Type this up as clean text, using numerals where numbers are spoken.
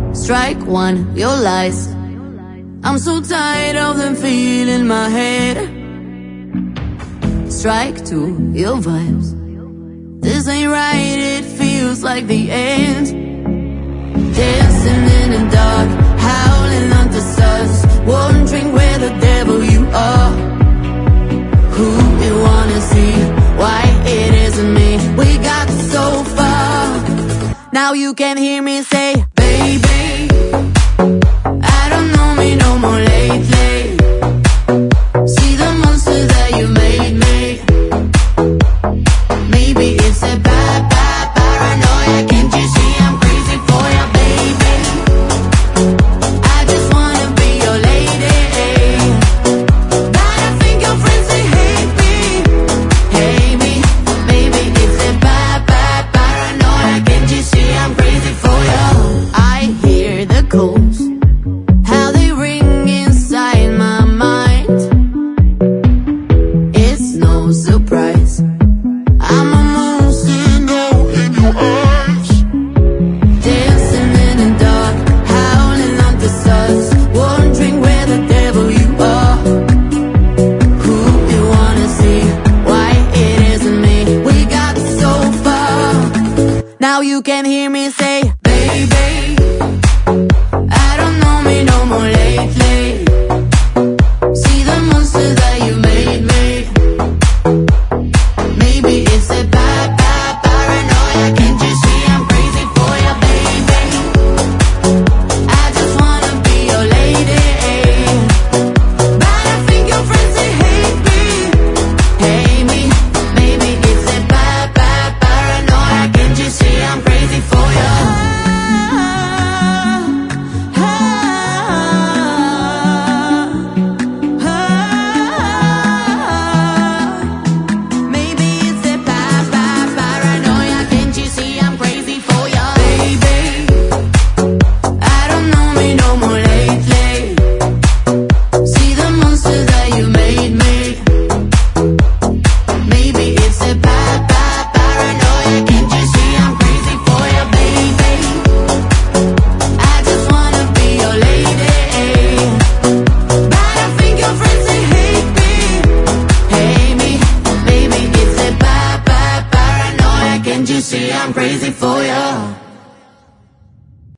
Strike one, your lies. I'm so tired of them feeling my head. Strike two, your vibes. This ain't right, it feels like the end. Dancing in the dark, howling under stars, wondering where the devil you are. Who you wanna see, why it isn't me. We got so far, now you can hear me say, baby, I don't know me no more lately. See the monster that you made me. Maybe it's a bad paranoia. Can't you see I'm crazy for you, baby? I just wanna be your lady. But I think your friends, they hate me. Maybe it's a bad paranoia. Can't you see I'm crazy for you? I hear the ghost